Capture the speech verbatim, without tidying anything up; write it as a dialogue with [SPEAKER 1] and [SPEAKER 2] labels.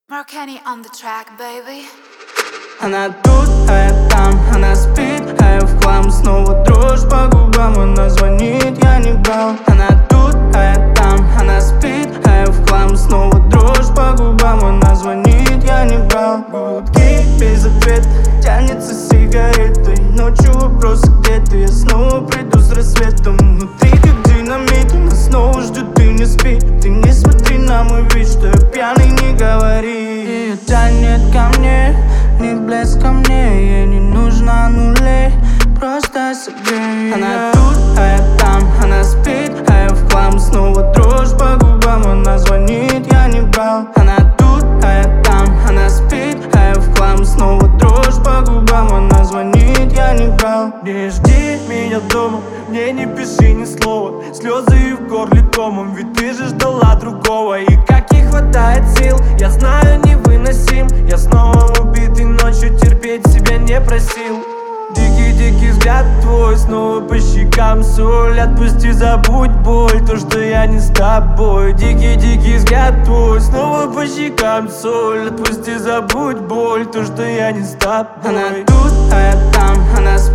[SPEAKER 1] Marcani on the track, baby.
[SPEAKER 2] Она тут, а я там, она спит, а я в хлам. Снова дрожь по губам, она звонит, я не брал. Она тут, а я там, она спит, а я в хлам. Снова дрожь по губам, она звонит, я не брал. Гудки без ответа, тянется сигаретой. Ночью вопрос, где ты, я снова приду с рассветом. Внутри как динамит, она снова ждет, ты не спи. Ты не смотри на мой вид, что я пьяный, не говори. Ее тянет ко мне, не блеск ко мне, ей не нужно нулей, просто согрей. Она тут, а я там, она спит, а я в хлам. Снова дрожь по губам, она звонит, я не брал. Она тут, а я там, она спит, а я в хлам. Снова дрожь по губам, она звонит, я не брал.
[SPEAKER 3] Не жди меня дома, мне не пиши ни слова. Слезы и в горле комом, ведь ты же ждала другого. И как не хватает сил, я знаю, невыносим. Я снова убитый, ночью терпеть себя не просил. Дикий-дикий взгляд твой, снова по щекам соль. Отпусти, забудь боль, то, что я не с тобой. Дикий-дикий взгляд твой, снова по щекам соль. Отпусти, забудь боль, то, что я не с тобой.
[SPEAKER 2] Она тут, а я там, она спит.